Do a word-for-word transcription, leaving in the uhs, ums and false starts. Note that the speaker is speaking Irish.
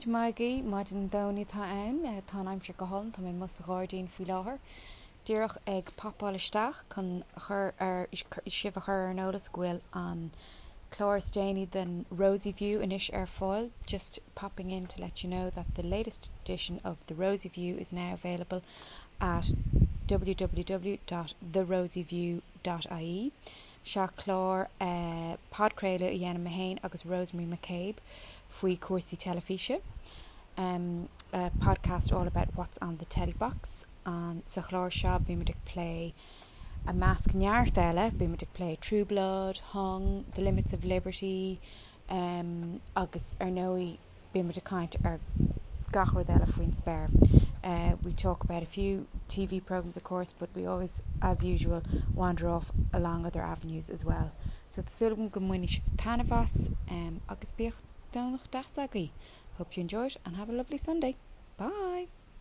Maigi maid an dóí tá ann tá aimimse go hálan tá mé mus a gáirdín fao láthair. Díireach ag papáilisteach chun chur ar sibh a chur ar nólas ghfuil an Chlorastéine than Rosy View inis ar foil, just popping in to let you know that the latest edition of the Rosy View is now available at w w w dot the rosy view dot i e. Seo chlár uh, podcréile i dhéanam Mahain agus Rosemary McCabe faoi cuasaí telefíse. Um, a podcast all about what's on the telly box. And sa chlár seo bhí play a mask neart eile, bhí play True Blood, Hung, The Limits of Liberty, um, agus ar nói bhí kind ar gachar eile faoin spare. Uh, we talk about a few T V programs, of course, but we always, as usual, wander off along other avenues as well. So the sulm go muine sibh tanavas, um, agus bíoch dánach das agaí. Hope you enjoyed and have a lovely Sunday. Bye.